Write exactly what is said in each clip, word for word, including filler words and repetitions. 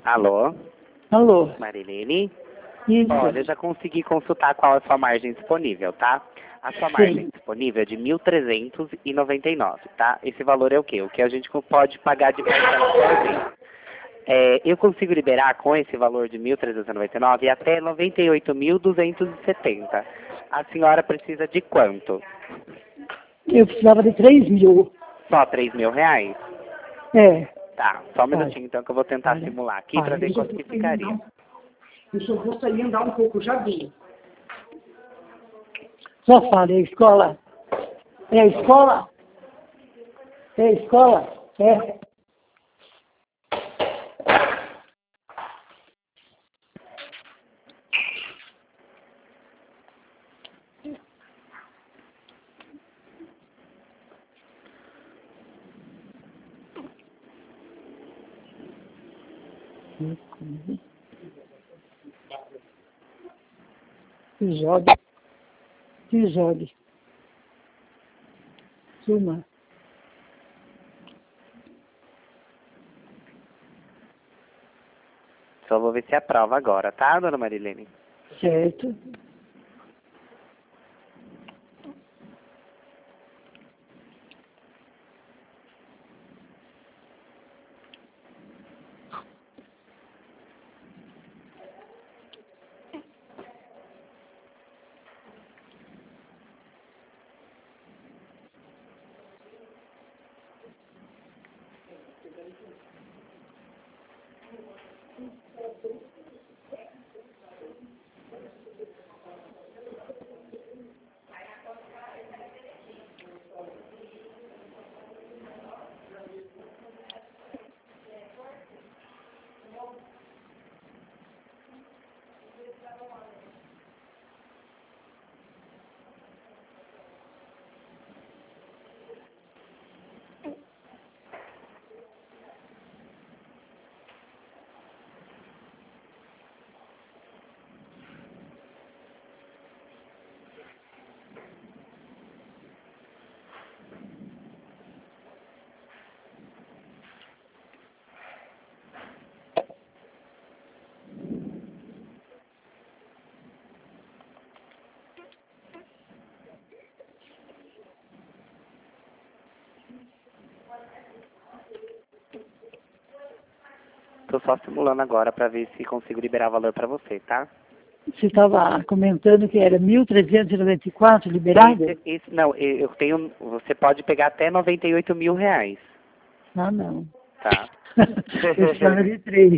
Alô? Alô? Marilene? Isso. Olha, eu já consegui consultar qual é a sua margem disponível, tá? A sua Sim. margem disponível é de mil trezentos e noventa e nove, tá? Esse valor é o quê? O que a gente pode pagar de parcela por vez. É, eu consigo liberar com esse valor de mil trezentos e noventa e nove até noventa e oito mil duzentos e setenta. A senhora precisa de quanto? Eu precisava de três mil. Só três mil reais? É. Tá, só um Para. minutinho então que eu vou tentar Para. simular aqui para ver Eu só quanto que vou sair ficaria. andar. Eu só vou sair andar um pouco, já vi. Só fala, é a escola? É a escola? É a escola? É. Se jogue. Se jogue. Suma. Só vou ver se aprova agora, tá, dona Marilene? Certo. Tô só simulando agora para ver se consigo liberar valor para você, tá? Você estava comentando que era mil trezentos e noventa e quatro liberado? Esse, esse, não, eu tenho, você pode pegar até noventa e oito mil reais, Ah, não. tá? Eu precisava de três.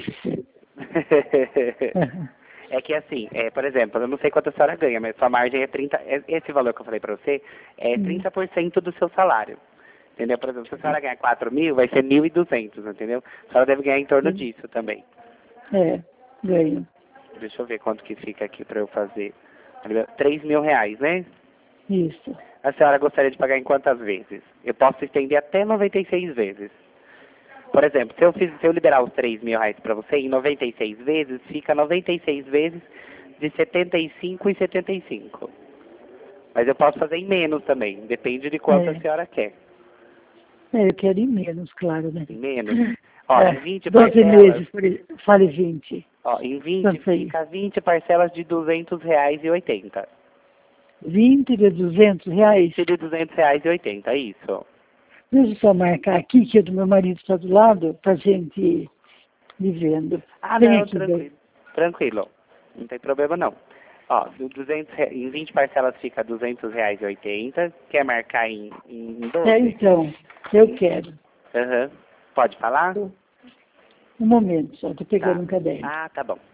É que assim, é, por exemplo, eu não sei quanto a senhora ganha, mas sua margem é trinta, é- esse valor que eu falei para você é Hum. trinta por cento do seu salário. Entendeu? Por exemplo, se a senhora ganhar quatro mil, vai ser mil e duzentos, entendeu? A senhora deve ganhar em torno disso também. É, ganho. Deixa eu ver quanto que fica aqui para eu fazer. Três mil reais, né? Isso. A senhora gostaria de pagar em quantas vezes? Eu posso estender até noventa e seis vezes. Por exemplo, se eu, fiz, se eu liberar os três mil reais para você, em noventa e seis vezes, fica noventa e seis vezes de setenta e cinco e setenta e cinco. Mas eu posso fazer em menos também, depende de quanto É. a senhora quer. É, eu quero ir menos, claro, né? Em menos? Ó, É, em vinte doze parcelas, meses, por exemplo. Fale vinte. ó, em vinte Quanto aí? fica vinte parcelas de duzentos reais e oitenta. vinte de duzentos reais? vinte de duzentos reais e oitenta, isso. Deixa eu só marcar aqui, que o do meu marido está do lado, para a gente ir vendo. Ah, Vem não, aqui, bem. tranquilo. Tranquilo. Não tem problema não. Ó, do duzentos, re- em vinte parcelas fica duzentos reais e oitenta. Quer marcar em, em doze? É, então, eu quero. Aham. Pode falar? Um momento só, estou pegando Tá. um caderno. Ah, tá bom.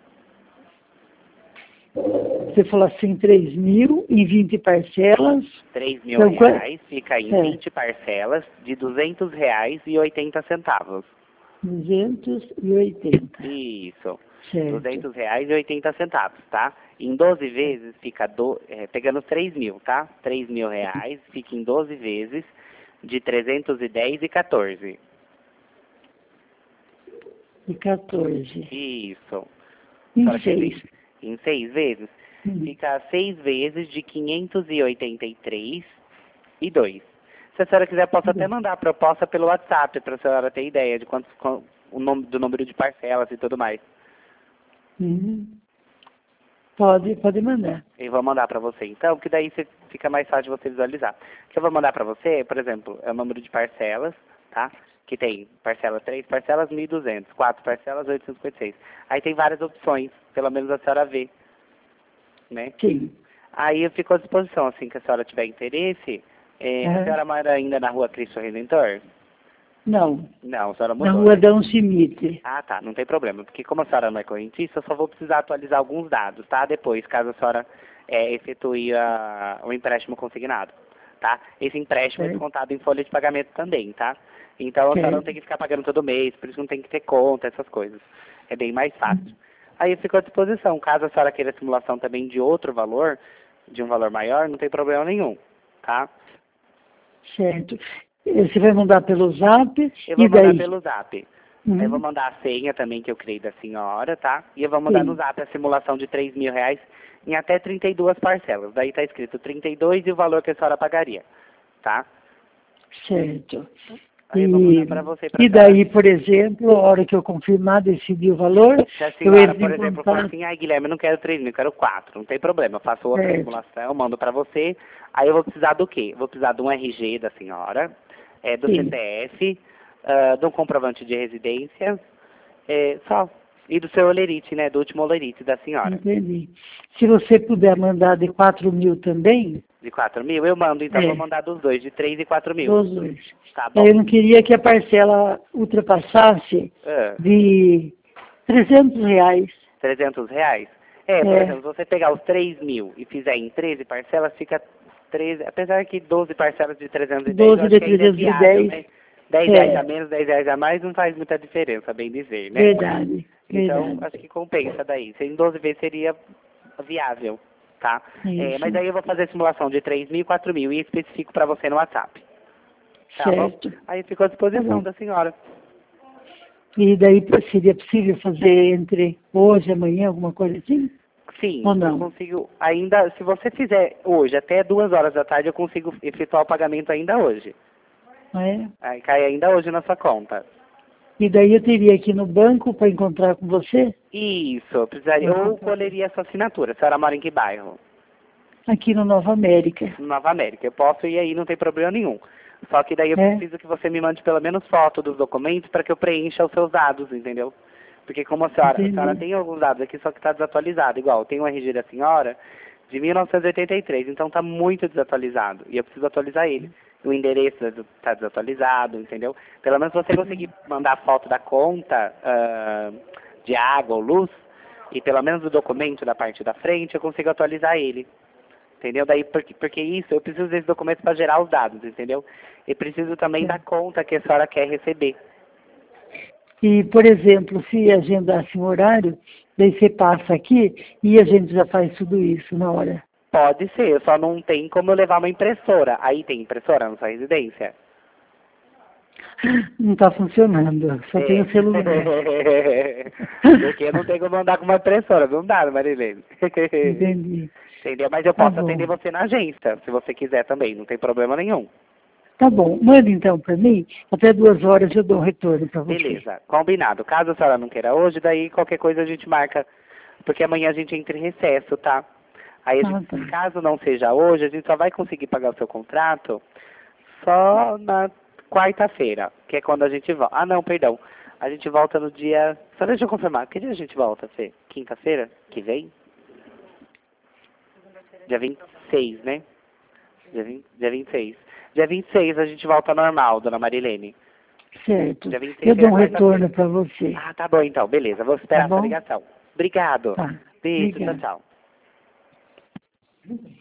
Você falou assim, três mil em vinte parcelas. três mil Então, qua- reais fica em é, vinte parcelas de duzentos reais e oitenta centavos. duzentos e oitenta. Isso. Certo. duzentos reais e oitenta centavos, tá? Em doze vezes fica, do, é, pegando três mil, tá? três mil reais fica em doze vezes de trezentos e dez e quatorze. E quatorze. Isso. Em Só que seis. assim, em seis vezes Hum. fica seis vezes de quinhentos e oitenta e três e dois. Se a senhora quiser, posso até mandar a proposta pelo WhatsApp para a senhora ter ideia de quanto, o nome do número de parcelas e tudo mais. Uhum. Pode, pode mandar. Eu vou mandar para você, então, que daí você, fica mais fácil de você visualizar. O que eu vou mandar para você, por exemplo, é o número de parcelas, tá? Que tem parcela três parcelas, mil e duzentos, quatro parcelas, oitocentos e cinquenta e seis. Aí tem várias opções, pelo menos a senhora vê, né? Sim. Aí eu fico à disposição, assim, que a senhora tiver interesse. É, Uhum. A senhora mora ainda na rua Cristo Redentor? Não, Não, a senhora na mudou, rua né? Dão Schmidt. Ah, tá, não tem problema, porque como a senhora não é correntista, eu só vou precisar atualizar alguns dados, tá? Depois, caso a senhora é, efetue a, o empréstimo consignado, tá? Esse empréstimo é Certo. descontado em folha de pagamento também, tá? Então a senhora não Certo. tem que ficar pagando todo mês, por isso não tem que ter conta, essas coisas. É bem mais fácil. Aí eu fico à disposição, caso a senhora queira simulação também de outro valor, de um valor maior, não tem problema nenhum, tá? Certo. Eh, Você vai mandar pelo zap Eu vou e mandar daí? pelo zap. Uhum. Eu vou mandar a senha também que eu criei da senhora, tá? E eu vou mandar Sim. no zap a simulação de três mil reais em até trinta e duas parcelas. Daí tá escrito trinta e dois e o valor que a senhora pagaria, tá? Certo. Aí eu vou E, mandar para você, pra e daí, por exemplo, a hora que eu confirmar, decidir o valor, se a eu senhora, entro por em exemplo, for contato. assim, ai Guilherme, eu não quero três mil, eu quero quatro, não tem problema, eu faço outra Certo. simulação, eu mando para você. Aí eu vou precisar do quê? Vou precisar de um R G da senhora, é, do Sim. C P F, ah, de um comprovante de residência, é, só. E do seu olerite, né? Do último olerite da senhora. Entendi. Se você puder mandar de quatro mil também, De quatro mil? Eu mando, então É. vou mandar dos dois, de três e quatro mil. dos dois. Tá bom. Aí eu não queria que a parcela ultrapassasse Ah, de trezentos reais. trezentos reais? É, por É. exemplo, se você pegar os três mil e fizer em treze parcelas, fica treze, apesar que doze parcelas de trezentos e dez, eu doze acho de que ainda é trezentos e viável, dez. né? dez É. reais a menos, dez reais a mais, não faz muita diferença, bem dizer, né? Verdade. Então, Verdade. acho que compensa daí. Se em doze vezes seria viável, tá? É, Isso. mas aí eu vou fazer a simulação de três mil e quatro mil e especifico para você no WhatsApp. Tá Certo. bom? Aí fico à disposição Tá bom. da senhora. E daí seria possível fazer entre hoje e amanhã, alguma coisa assim? Sim, Ou eu não? consigo ainda, se você fizer hoje, até duas horas da tarde, eu consigo efetuar o pagamento ainda hoje. É? Aí cai ainda hoje na sua conta. E daí eu teria que ir no banco para encontrar com você? Isso, eu precisaria, Uhum. ou colheria a sua assinatura. A senhora mora em que bairro? Aqui no Nova América. Nova América. Eu posso ir aí, não tem problema nenhum. Só que daí eu É? preciso que você me mande pelo menos foto dos documentos para que eu preencha os seus dados, entendeu? Porque como a senhora, a senhora Entendi. tem alguns dados aqui, só que está desatualizado. Igual, tem o R G da senhora de mil novecentos e oitenta e três, então está muito desatualizado. E eu preciso atualizar ele. O endereço está desatualizado, entendeu? Pelo menos se você conseguir mandar foto da conta ah, de água ou luz, e pelo menos o documento da parte da frente, eu consigo atualizar ele. Entendeu? Daí, porque, porque isso, eu preciso desse documento para gerar os dados, entendeu? E preciso também da conta que a senhora quer receber. E, por exemplo, se agendasse um horário, daí você passa aqui e a gente já faz tudo isso na hora. Pode ser, só não tem como eu levar uma impressora. Aí tem impressora na sua residência? Não está funcionando, só tem o celular. Porque não tem como andar com uma impressora, não dá, Marilene. Entendi. Entendeu? Mas eu Tá posso bom. atender você na agência, se você quiser também, não tem problema nenhum. Tá bom, manda então para mim, até duas horas eu dou um retorno para você. Beleza, combinado. Caso a senhora não queira hoje, daí qualquer coisa a gente marca, porque amanhã a gente entra em recesso, tá? Aí, a Ah, gente, tá. caso não seja hoje, a gente só vai conseguir pagar o seu contrato só na quarta-feira, que é quando a gente volta. Ah, não, perdão. A gente volta no dia... Só deixa eu confirmar. Que dia a gente volta, Fê? Quinta-feira? Que vem? Dia vinte e seis, né? Dia, vinte, dia vinte e seis. Dia vinte e seis a gente volta normal, dona Marilene. Certo. Dia vinte e seis Eu dou um é quarta-feira. retorno para você. Ah, tá bom então. Beleza. Vou esperar Tá essa bom? ligação. Obrigado. Tá. Beijo. Obrigada. Tchau, tchau.